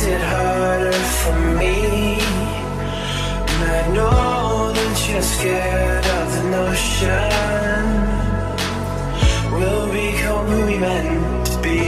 it harder for me. And I know that you're scared of the notion we'll become who we meant to be.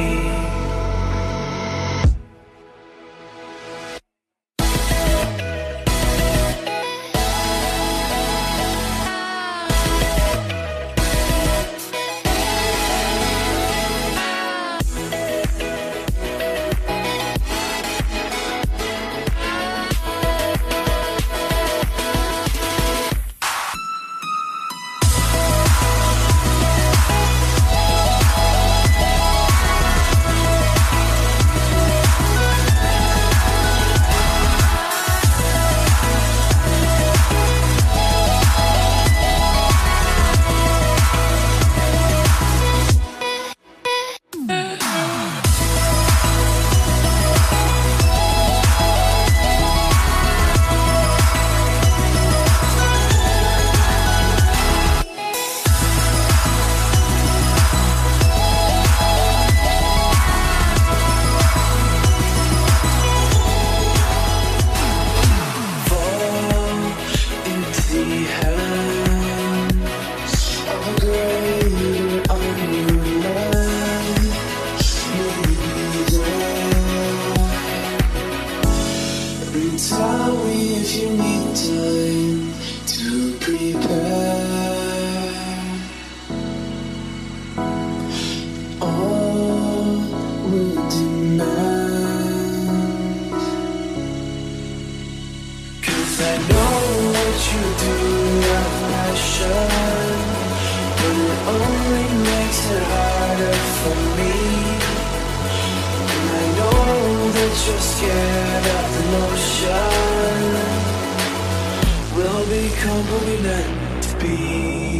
Tell me if you need time to prepare. All will demand, 'cause I know what you do out of passion, but it only makes it harder for me. And I know that you're scared of the notion we'll become who we meant to be.